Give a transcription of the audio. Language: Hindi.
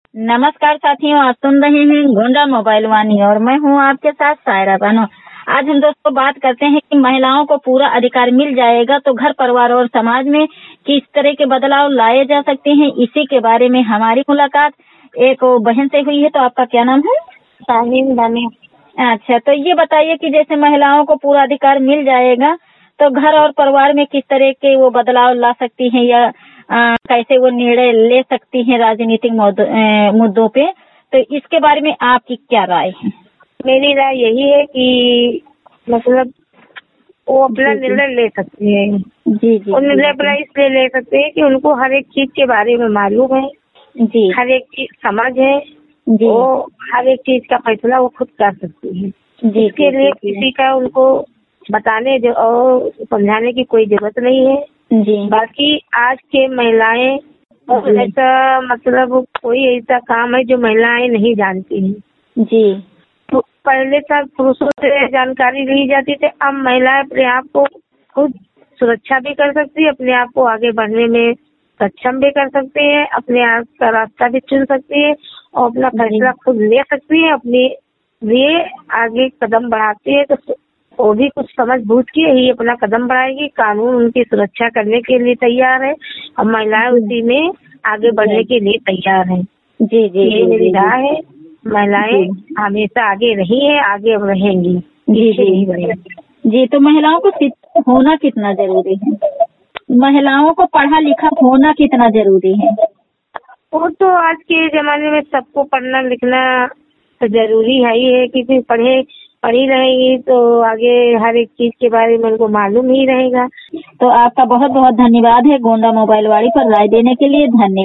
नमस्कार साथियों, आप सुन रहे हैं गोंडा मोबाइल वाणी और मैं हूं आपके साथ सायरा बानो। आज हम दोस्तों बात करते हैं कि महिलाओं को पूरा अधिकार मिल जाएगा तो घर परिवार और समाज में किस तरह के बदलाव लाए जा सकते हैं। इसी के बारे में हमारी मुलाकात एक बहन से हुई है। तो आपका क्या नाम है? तालीम दानी। अच्छा, तो ये बताइए कि जैसे महिलाओं को पूरा अधिकार मिल जाएगा तो घर और परिवार में किस तरह के वो बदलाव ला सकती हैं या कैसे वो निर्णय ले सकती हैं राजनीतिक मुद्दों पे। तो इसके बारे में आपकी क्या राय है? मेरी राय यही है कि मतलब वो अपना निर्णय ले सकती है। जी जी। और निर्णय अपना इसलिए ले सकते हैं कि उनको हर एक चीज के बारे में मालूम है जी। हर एक चीज समझ है जी। वो हर एक चीज का फैसला वो खुद कर सकती है। जी। इसके लिए किसी का उनको बताने और समझाने की कोई जरूरत नहीं है। जी। बाकी आज के महिलाएं ऐसा मतलब कोई ऐसा काम है जो महिलाएं नहीं जानती हैं। जी। तो पहले तक पुरुषों से जानकारी ली जाती थी, अब महिलाएं अपने आप को खुद सुरक्षा भी कर सकती है, अपने आप को आगे बढ़ने में सक्षम भी कर सकती है, अपने आप का रास्ता भी चुन सकती है और अपना फैसला खुद ले सकती है। अपने लिए आगे कदम बढ़ाती है तो वो भी कुछ समझ बूझ के ही अपना कदम बढ़ाएगी। कानून उनकी सुरक्षा करने के लिए तैयार है और महिलाएं उसी में आगे बढ़ने के लिए तैयार है। जी जी। ये मेरी राय है। महिलाएं हमेशा आगे रही है, आगे अब रहेंगी। जी जी जी। तो महिलाओं को शिक्षित होना कितना जरूरी है? महिलाओं को पढ़ा लिखा होना कितना जरूरी है? वो तो आज के जमाने में सबको पढ़ना लिखना तो जरूरी है ही है, क्योंकि पढ़ी रहेगी तो आगे हर एक चीज के बारे में उनको मालूम ही रहेगा। तो आपका बहुत बहुत धन्यवाद है गोंडा मोबाइल वाणी पर राय देने के लिए। धन्यवाद।